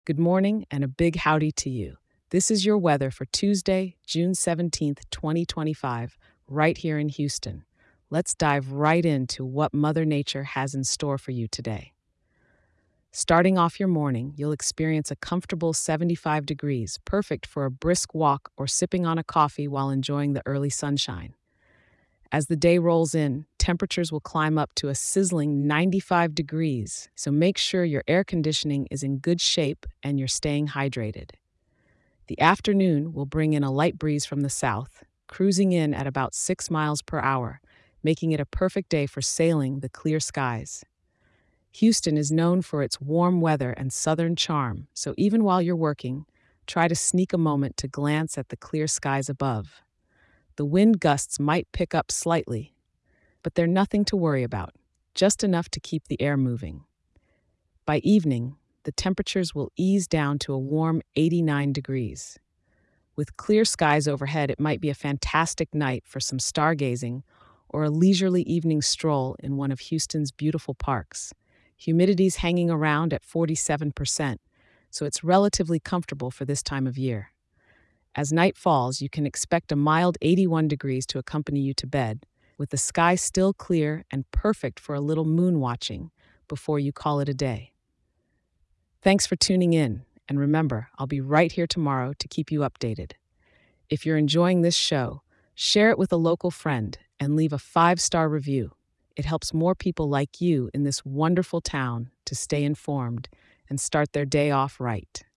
Good morning and a big howdy to you. This is your weather for Tuesday, June 17th, 2025, right here in Houston. Let's dive right into what Mother Nature has in store for you today. Starting off your morning, you'll experience a comfortable 75 degrees, perfect for a brisk walk or sipping on a coffee while enjoying the early sunshine. As the day rolls in, temperatures will climb up to a sizzling 95 degrees, so make sure your air conditioning is in good shape and you're staying hydrated. The afternoon will bring in a light breeze from the south, cruising in at about 6 miles per hour, making it a perfect day for sailing the clear skies. Houston is known for its warm weather and southern charm, so even while you're working, try to sneak a moment to glance at the clear skies above. The wind gusts might pick up slightly, but they're nothing to worry about, just enough to keep the air moving. By evening, the temperatures will ease down to a warm 89 degrees. With clear skies overhead, it might be a fantastic night for some stargazing or a leisurely evening stroll in one of Houston's beautiful parks. Humidity's hanging around at 47%, so it's relatively comfortable for this time of year. As night falls, you can expect a mild 81 degrees to accompany you to bed, with the sky still clear and perfect for a little moon watching before you call it a day. Thanks for tuning in, and remember, I'll be right here tomorrow to keep you updated. If you're enjoying this show, share it with a local friend and leave a 5-star review. It helps more people like you in this wonderful town to stay informed and start their day off right.